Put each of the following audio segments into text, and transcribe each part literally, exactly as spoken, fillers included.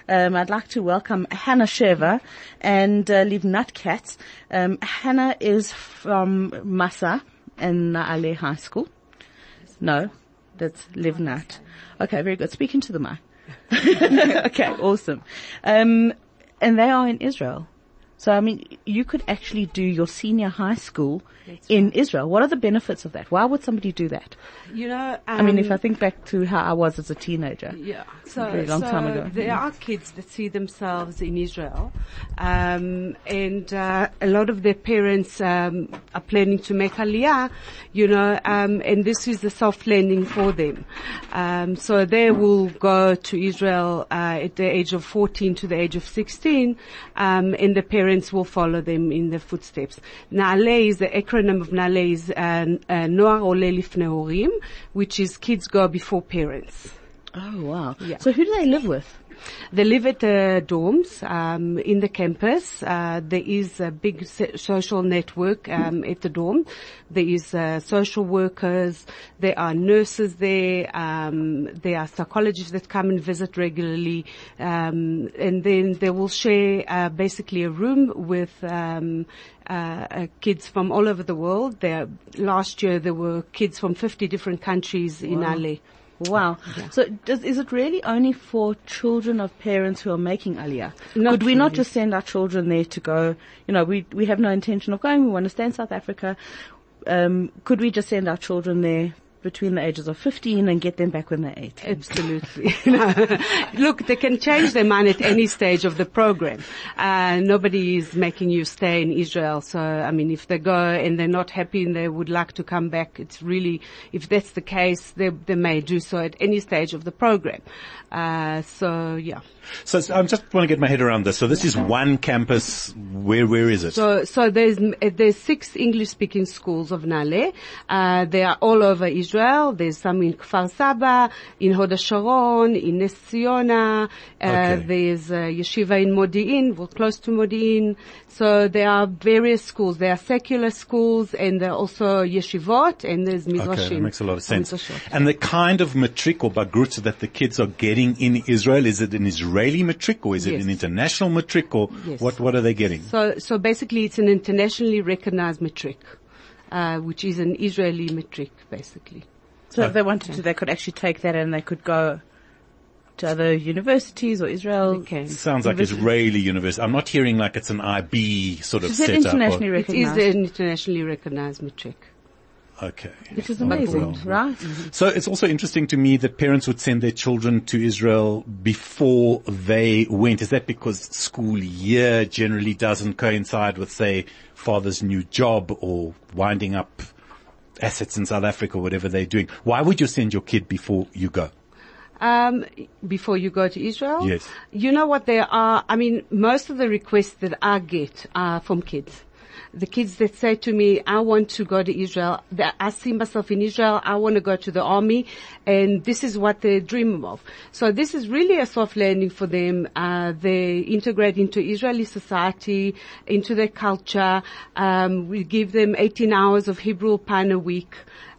Um, I'd like to welcome Hannah Sheva and uh, Livnat Katz. Um, Hannah is from Massa in Naale High School. No, that's Livnat. Okay, very good. Speaking to the mic. Okay, awesome. Um, and they are in Israel. So, I mean, you could actually do your senior high school That's in right. Israel. What are the benefits of that? Why would somebody do that? You know, um, I mean, if I think back to how I was as a teenager. Yeah. So, a very long so time ago. There are kids that see themselves in Israel. Um, and, uh, a lot of their parents, um, are planning to make Aliyah, you know, um, and this is the soft landing for them. Um, so they will go to Israel, uh, at the age of fourteen to the age of sixteen, um, and the parents Parents will follow them in their footsteps. Naale is the acronym of Naale is uh, uh, Noar Ole Lifnei Horim, which is kids go before parents. Oh wow! Yeah. So who do they live with? They live at the dorms um, in the campus. Uh, there is a big social network um, at the dorm. There is uh, social workers. There are nurses there. Um, there are psychologists that come and visit regularly. Um, and then they will share uh, basically a room with um, uh, uh, kids from all over the world. There, last year there were kids from fifty different countries wow. in Naale. Wow. Yeah. So does, is it really only for children of parents who are making Aliyah? Not Could we really. not just send our children there to go, you know, we we have no intention of going, we want to stay in South Africa. Um, could we just send our children there between the ages of fifteen and get them back when they're eighteen? Absolutely. No. Look, they can change their mind at any stage of the program. Uh, nobody is making you stay in Israel. So, I mean, if they go and they're not happy and they would like to come back, it's really, if that's the case, they, they may do so at any stage of the program. Uh, so, yeah. So, so I just want to get my head around this. So this is one campus. Where, where is it? So, so there's, there's six English-speaking schools of Naale. Uh, they are all over Israel. There's some in Kfar Saba, in Hod HaSharon, in Nes Ziona. Uh, okay. There's a yeshiva in Modi'in, we're close to Modi'in. So there are various schools. There are secular schools and there are also yeshivot and there's midrashim. Okay, that makes a lot of sense. Midrashot. And the kind of matric or bagrut that the kids are getting in Israel, is it an Israeli matric or is it yes. an international matric or yes. what, what are they getting? So, so basically it's an internationally recognized matric, uh, which is an Israeli matric, basically. So if they wanted to, they could actually take that and they could go to other universities or Israel. Sounds like Israeli university. I'm not hearing like it's an I B sort of Is it setup. internationally recognized? It is an internationally recognized matric. Okay. Which is amazing, well. right? Mm-hmm. So it's also interesting to me that parents would send their children to Israel before they went. Is that because school year generally doesn't coincide with, say, father's new job or winding up assets in South Africa, whatever they're doing? Why would you send your kid before you go? Um, before you go to Israel? Yes. You know what there are, I mean, most of the requests that I get are from kids. The kids that say to me, I want to go to Israel, I see myself in Israel, I want to go to the army, and this is what they dream of. So this is really a soft landing for them. Uh, they integrate into Israeli society, into their culture. Um, we give them eighteen hours of Hebrew Pan a week.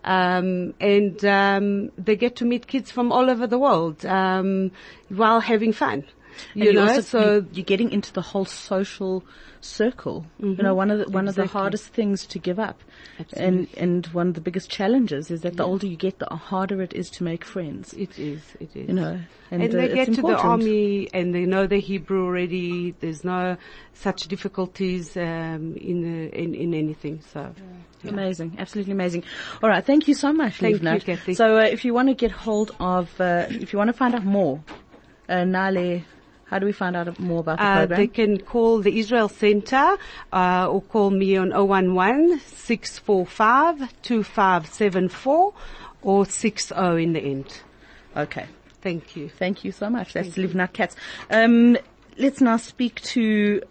Um, and um, they get to meet kids from all over the world um, while having fun. You and know, also, so you're getting into the whole social circle. Mm-hmm. You know, one of the one exactly. of the hardest things to give up, Absolutely. and and one of the biggest challenges is that the Yeah. older you get, the harder it is to make friends. It is, it is. You know, and, and uh, they it's get to important. the army and they know the Hebrew already. There's no such difficulties um, in, the, in in anything. So. Yeah. Amazing, absolutely amazing. All right, thank you so much, Thank Livnat. you, Kathy. So, uh, if you want to get hold of, uh, if you want to find out more, uh, Naale, how do we find out more about the Uh, program? they can call the Israel Center uh, or call me on zero one one, six four five, two five seven four or six zero in the end. Okay. Thank you. Thank you so much. That's Livnat Katz. Um, let's now speak to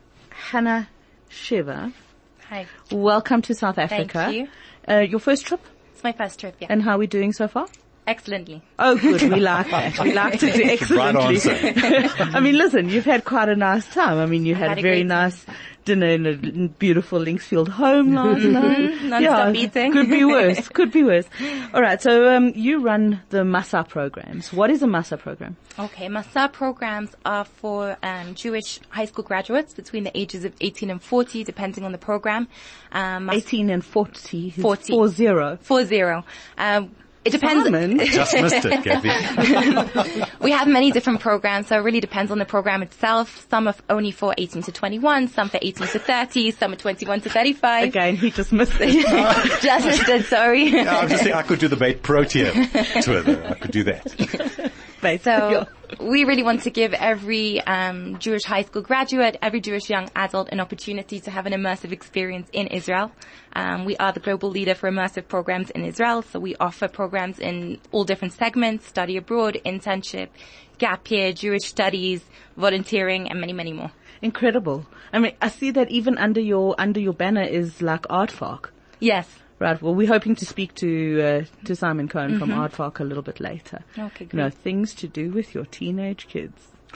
Hannah Sheva. Hi. Welcome to South Africa. Thank you. Uh, your first trip? It's my first trip, yeah. And how are we doing so far? Excellently. Oh, good. We like that. We like to do excellently. Right answer. I mean, listen, you've had quite a nice time. I mean, you had, had a a very great nice dinner in a beautiful Linksfield home last night. Non-stop eating. Could be worse. Could be worse. All right. So um, you run the Masa programs. What is a Masa program? Okay, Masa programs are for um, Jewish high school graduates between the ages of eighteen and forty, depending on the program. Um, eighteen and forty. forty. Four zero. Four zero. Um, It depends. Simon. Just missed it, Gabby. We have many different programs, so it really depends on the program itself. Some are only for eighteen to twenty-one, some for eighteen to thirty, some are twenty-one to thirty-five. Again, he just missed it. Just missed it, sorry. Yeah, I'm just saying I could do the bait protein Twitter. I could do that. So we really want to give every um, Jewish high school graduate, every Jewish young adult an opportunity to have an immersive experience in Israel. Um, we are the global leader for immersive programs in Israel, so we offer programs in all different segments: study abroad, internship, gap year, Jewish studies, volunteering, and many, many more. Incredible. I mean, I see that even under your under your banner is like Aardvark. Yes. Right. Well, we're hoping to speak to uh, to Simon Cohen mm-hmm. from Aardvark a little bit later. Okay, great. You know, things to do with your teenage kids.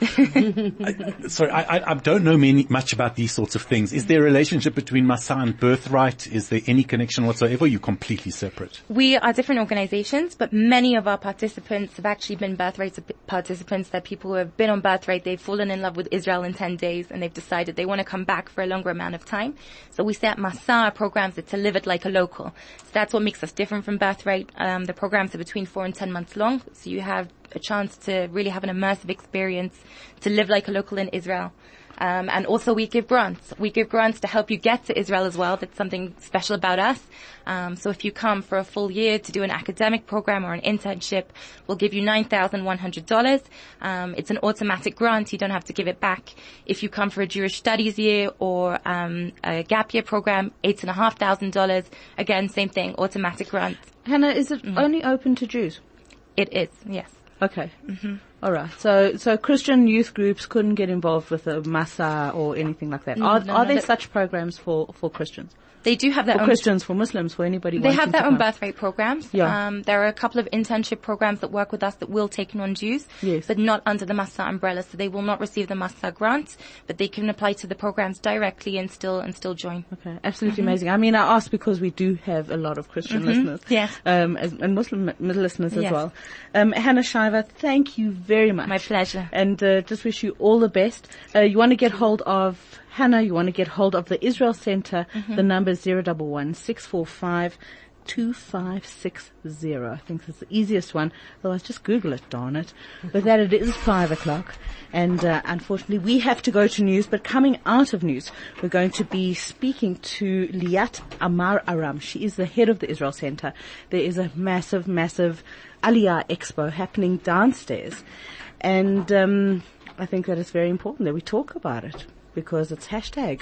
I, sorry, I, I don't know many, much about these sorts of things. Is there a relationship between Masa and Birthright? Is there any connection whatsoever? Or are you completely separate? We are different organizations, but many of our participants have actually been Birthright participants. That people who have been on Birthright, they've fallen in love with Israel in ten days, and they've decided they want to come back for a longer amount of time. So we set Masa programs to live it like a local. So that's what makes us different from Birthright. Um, the programs are between four and ten months long, so you have a chance to really have an immersive experience, to live like a local in Israel. Um, and also we give grants. We give grants to help you get to Israel as well. That's something special about us. Um, so if you come for a full year to do an academic program or an internship, we'll give you nine thousand one hundred dollars. Um, it's an automatic grant. You don't have to give it back. If you come for a Jewish studies year or um, a gap year program, eight and a half thousand dollars. Again, same thing, automatic grant. Hannah, is it mm-hmm. only open to Jews? It is, yes. Okay. Mm-hmm. All right. So, so Christian youth groups couldn't get involved with a Masa or anything like that. No, are no, are no, there that- such programs for, for Christians? They do have their For own Christians, for Muslims, for anybody They wanting have their to own come? birthright programs. Yeah. Um, there are a couple of internship programs that work with us that will take on Jews, Yes. but not under the Masa umbrella. So they will not receive the Masa grant, but they can apply to the programs directly and still and still join. Okay, absolutely amazing. I mean, I asked because we do have a lot of Christian listeners, Yes. um, as, and Muslim listeners as Yes. well. Um, Hannah Shiver, thank you very much. My pleasure. And uh, just wish you all the best. Uh, you want to get hold of Hannah, you want to get hold of the Israel Center. The number is zero one one six four five two five six zero. I think that's the easiest one. Otherwise, just Google it, darn it. With that, it is five o'clock. And uh, unfortunately, we have to go to news. But coming out of news, we're going to be speaking to Liat Amar Aram. She is the head of the Israel Center. There is a massive, massive Aliyah Expo happening downstairs. And um, I think that it's very important that we talk about it, because it's hashtag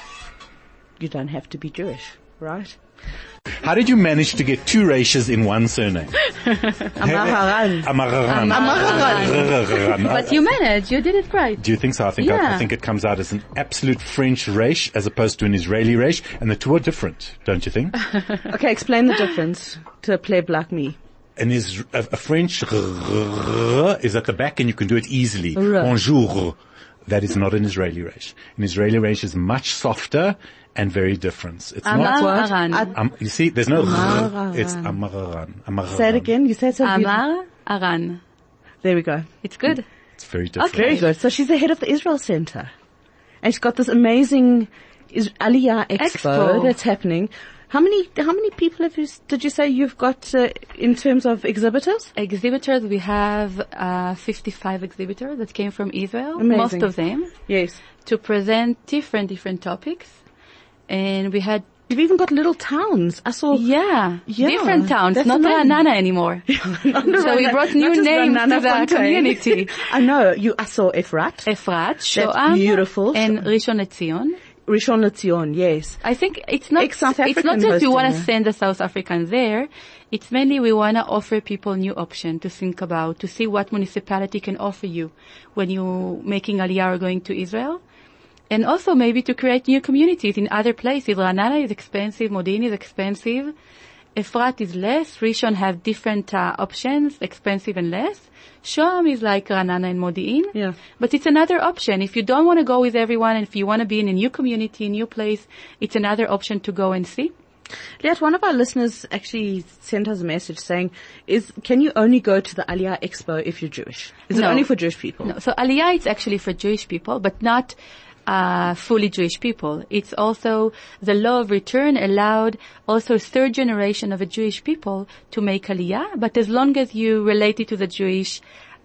you don't have to be Jewish, right? How did you manage to get two Reishes in one surname? Amaharan. Amaharan. Amaharan. But you managed. You did it right. Do you think so? I think I, I Yeah. think it comes out as an absolute French Reish as opposed to an Israeli Reish, and the two are different, don't you think? Okay, explain the difference to a pleb like me. An is a, a French r is at the back, and you can do it easily. R. Bonjour. That is not an Israeli Reish. An Israeli Reish is much softer and very different. It's not. what? Amaran. I- Um, you see, there's no Amaran. r. It's Amaran. Amaran. Say it again. You said so beautiful. Amar Aran. There we go. It's good. It's very different. Very good. So she's the head of the Israel Center. And she's got this amazing Is- Aliyah Expo, Expo. that's happening. How many, how many people have you, s- did you say you've got, uh, in terms of exhibitors? Exhibitors, we have uh, fifty-five exhibitors that came from Israel, Amazing. most of them, Yes. to present different, different topics. And we had, You've even got little towns. I saw. yeah, Yeah, different towns, that's not amazing. Ranana anymore. So we brought new Not just names Ranana to the Fontaine. community. I know. You, I saw Efrat. Efrat, Shoam, beautiful. and Rishon LeZion. Rishon LeZion, yes. I think it's not, Ex-South it's not African that we hosting want to her. send the South Africans there. It's mainly we want to offer people new option to think about, to see what municipality can offer you when you're making Aliyah or going to Israel. And also maybe to create new communities in other places. Ranana is expensive, Modin is expensive. Efrat is less. Rishon have different uh, options, expensive and less. Shoam is like Ra'anana and Modi'in. Yeah. But it's another option. If you don't want to go with everyone and if you want to be in a new community, a new place, it's another option to go and see. Liat, one of our listeners actually sent us a message saying, "Is can you only go to the Aliyah Expo if you're Jewish? Is No. it only for Jewish people?" No. So Aliyah is actually for Jewish people, but not uh, fully Jewish people. It's also the law of return allowed also a third generation of a Jewish people to make Aliyah, but as long as you relate it to the Jewish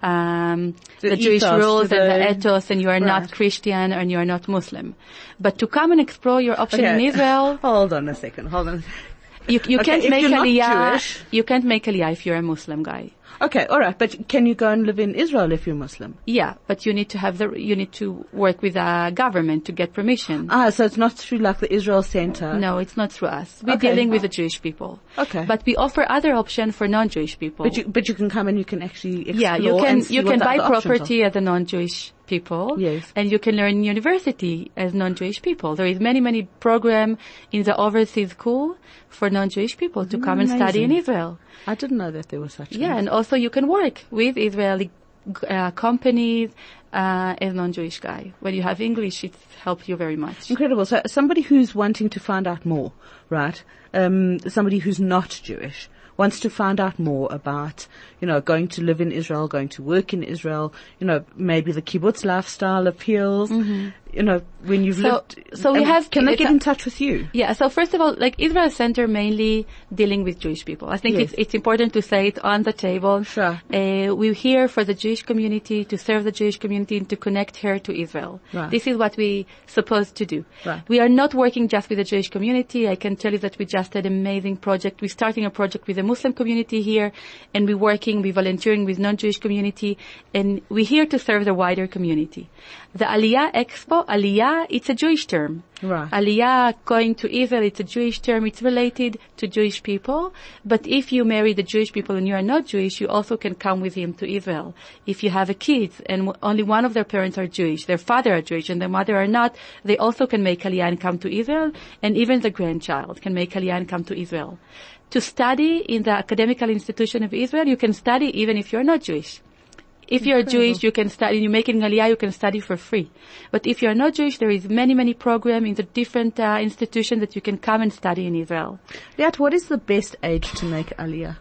Um, The the, Jewish ethos, rules the- and the ethos, and you are Right. not Christian and you are not Muslim. But to come and explore your option Okay. in Israel, Hold on a second. Hold on. you, you Okay, can't if make you're not Aliyah. Jewish- You can't make Aliyah if you're a Muslim guy. Okay, all right. But can you go and live in Israel if you're Muslim? Yeah, but you need to have the you need to work with a government to get permission. Ah, so it's not through like the Israel Center. No, it's not through us. We're Okay. dealing with the Jewish people. Okay. But we offer other options for non-Jewish people. But you, but you can come and you can actually explore. yeah, you can and see you what can the buy other options property as a non-Jewish people. Yes. And you can learn in university as non-Jewish people. There is many, many program in the overseas school for non-Jewish people to come and study in Amazing. Israel. are. I didn't know that there was such. Yeah, things. and also you can work with Israeli uh, companies uh, as non-Jewish guy. When you have English, it helps you very much. Incredible. So somebody who's wanting to find out more, right? Um, somebody who's not Jewish wants to find out more about, you know, going to live in Israel, going to work in Israel, you know, maybe the kibbutz lifestyle appeals, you know, when you've So- lived. so we um, have- Can they it's get a- in touch with you? Yeah, so first of all, like Israel Center mainly dealing with Jewish people. I think Yes. it's, it's important to say it on the table. Sure. Uh, we're here for the Jewish community, to serve the Jewish community and to connect her to Israel. Right. This is what we supposed to do. Right. We are not working just with the Jewish community. I can tell you that we just had an amazing project. We're starting a project with the Muslim community here, and we're working, we're volunteering with non-Jewish community, and we're here to serve the wider community. The Aliyah Expo, Aliyah, it's a Jewish term. Right. Aliyah, going to Israel, it's a Jewish term. It's related to Jewish people. But if you marry the Jewish people and you are not Jewish, you also can come with him to Israel. If you have a kid and w- only one of their parents are Jewish, their father are Jewish and their mother are not, they also can make Aliyah and come to Israel. And even the grandchild can make Aliyah and come to Israel. To study in the academical institution of Israel, you can study even if you're not Jewish. If you're Jewish, you can study, you're making Aliyah, you can study for free. But if you're not Jewish, there is many, many programs in the different uh, institutions that you can come and study in Israel. Liat, what is the best age to make Aliyah?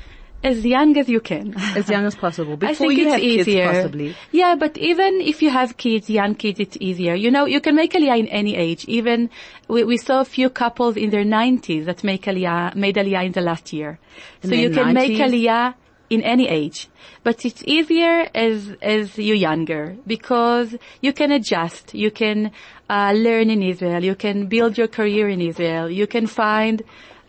As young as you can. As young as possible. Before I think you it's have easier. kids, possibly. Yeah, but even if you have kids, young kids, it's easier. You know, you can make Aliyah in any age. Even we, we saw a few couples in their nineties that make Aliyah, made Aliyah in the last year. In so you their can make nineties? Aliyah in any age. But it's easier as, as you're younger because you can adjust. You can, uh, learn in Israel. You can build your career in Israel. You can find,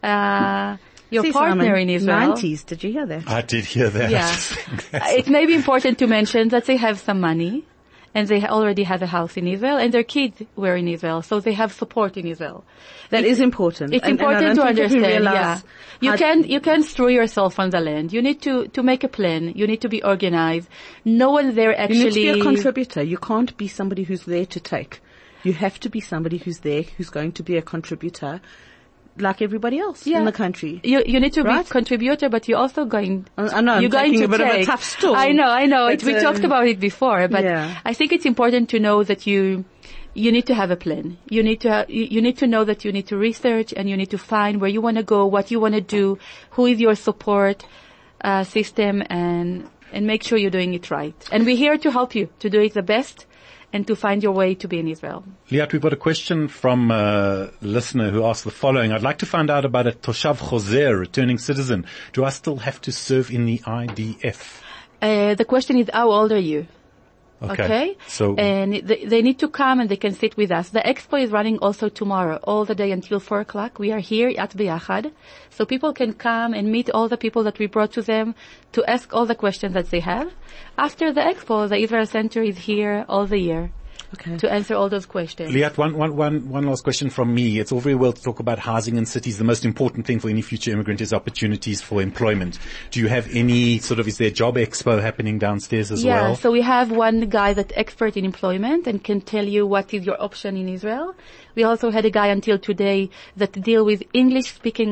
uh, your See, partner Simon, in Israel. nineties, did you hear that? I did hear that. Yeah. It may be important to mention that they have some money and they already have a house in Israel and their kids were in Israel, so they have support in Israel. That is important. It's And- and I important don't to think that we understand, yeah. realize You how- can, you can throw yourself on the land. You need to, to make a plan. You need to be organized. No one there You actually... need to be a contributor. You can't be somebody who's there to take. You have to be somebody who's there, who's going to be a contributor, like everybody else Yeah. in the country. You, you need to Right? be contributor, but you're also going. I- I know, I'm you're going taking to a bit of a take. tough stool. I know, I know. It, But, we um, talked about it before, but Yeah. I think it's important to know that you you need to have a plan. You need to ha- you, you need to know that you need to research and you need to find where you want to go, what you want to do, who is your support uh, system, and and make sure you're doing it right. And we're here to help you to do it the best and to find your way to be in Israel. Liat, we've got a question from a listener who asked the following. I'd like to find out about a Toshav Choser, returning citizen. Do I still have to serve in the I D F? Uh, the question is, how old are you? Okay. Okay. So, And they, they need to come and they can sit with us. The expo is running also tomorrow, all the day until four o'clock. We are here at Biyachad. So people can come and meet all the people that we brought to them to ask all the questions that they have. After the expo, the Israel Center is here all the year Okay. to answer all those questions. Liat, one, one, one, one last question from me. It's all very well to talk about housing in cities. The most important thing for any future immigrant is opportunities for employment. Do you have any sort of, is there a job expo happening downstairs as Yeah, well? so we have one guy that's expert in employment and can tell you what is your option in Israel. We also had a guy until today that deal with English speaking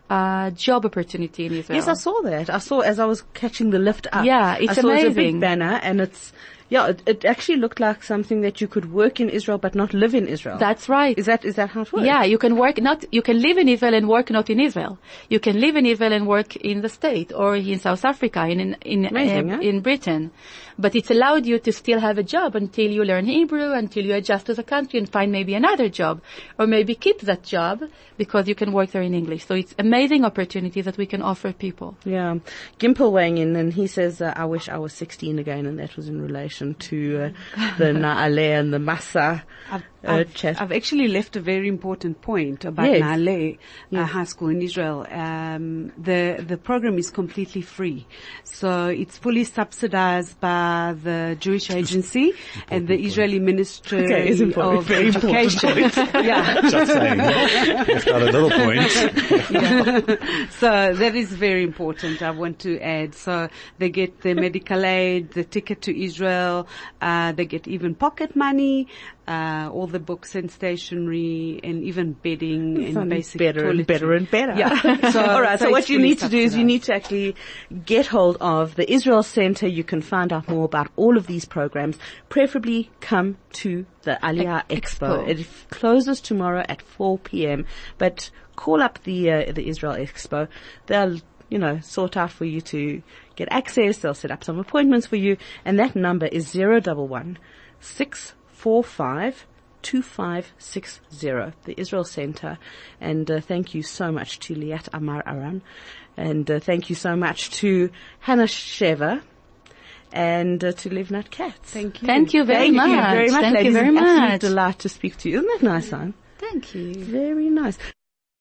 uh, job opportunity in Israel. Yes, I saw that. I saw as I was catching the lift up. Yeah, it's I saw It's a big amazing. banner, and it's yeah. It, it actually looked like something that you could work in Israel but not live in Israel. That's right. Is that is that how it works? Yeah, you can work not, you can live in Israel and work not in Israel. You can live in Israel and work in the state or in South Africa, in, in, in, Amazing, uh, huh? in Britain. But it's allowed you to still have a job until you learn Hebrew, until you adjust to the country and find maybe another job. Or maybe keep that job because you can work there in English. So it's amazing opportunities that we can offer people. Yeah. Gimple weighing in, and he says, uh, I wish I was sixteen again, and that was in relation to uh, the Na'aleh and the Massa I've, uh, I've, chat. I've actually left a very important point about Yes. Na'aleh uh, Yes. High School in Israel. Um, the the program is completely free, so it's fully subsidized by the Jewish Agency and the Israeli Ministry Okay, it's important. of Very important Education. Yeah. Just saying. Left out a little point. So that is very important, I want to add. So they get the medical aid, the ticket to Israel, uh, they get even pocket money, uh, all the books and stationery, and even bedding and Sounding basic better and toiletry. better and better. Yeah. So, all right. So, so what it's you fully need to do is you subsidized. need to actually get hold of the Israel Center. You can find out more about all of these programs. Preferably come to the Aliyah Expo. Expo. It f- closes tomorrow at four p.m. But call up the uh, the Israel Expo. They'll you know sort out for you to get access. They'll set up some appointments for you, and that number is zero double one six four five. two five six zero, the Israel Center. And uh, thank you so much to Liat Amar Aran. And uh, thank you so much to Hannah Sheva and uh, to Livnat Katz. Thank you. Thank you very Thank much. you very much, Thank ladies. you very It's an absolute much. delight to speak to you. Isn't that nice, Anne? Thank you. Very nice.